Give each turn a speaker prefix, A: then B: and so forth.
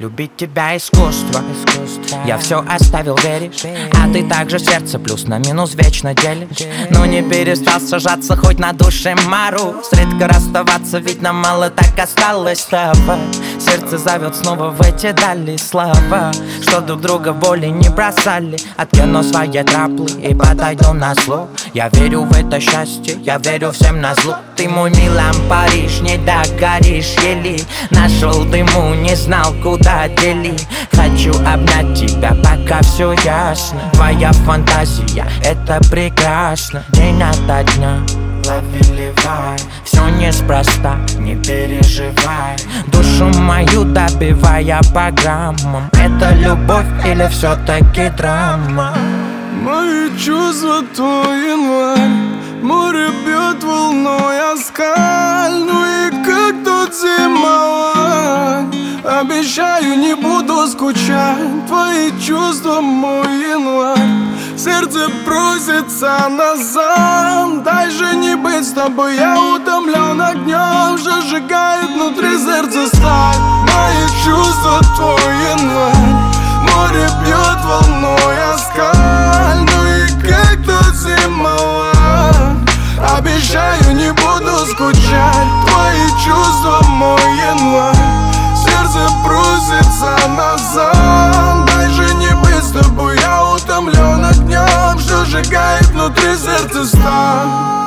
A: любить тебя искусство. Я все оставил, веришь? А ты также сердце плюс на минус вечно делишь. Но не перестал сажаться хоть на душе мару. Редко расставаться, ведь нам мало так осталось с тобой. Сердце зовет снова в эти дали слова, что друг друга в боли не бросали. Откину свои траплы и подойду на зло. Я верю в это счастье, я верю всем на зло. Ты мой Милан Париж, не догоришь еле. Нашел дыму, не знал куда делить. Хочу обнять тебя, пока все ясно. Твоя фантазия, это прекрасно. День ото дня ловили вайб. Все неспроста, не переживай. Душу мою добивая по граммам. Это любовь или все-таки драма?
B: Мои чувства твой январь. Море бьет волной о скаль. Ну и как тут зимовать? Обещаю, не буду скучать. Твои чувства мой январь. Сердце просится назад. Дай же не быть с тобой, я утомлен огнем. Сжигает внутри сердца сталь. Мои чувства твой январь. Море бьет волной о скаль. Ну и как тут зимовать? Обещаю, не буду скучать. Твои чувства мой январь. Сердце просится назад. Дай же не быть с тобой, я утомлен огнем, что сжигает внутри сердца сталь.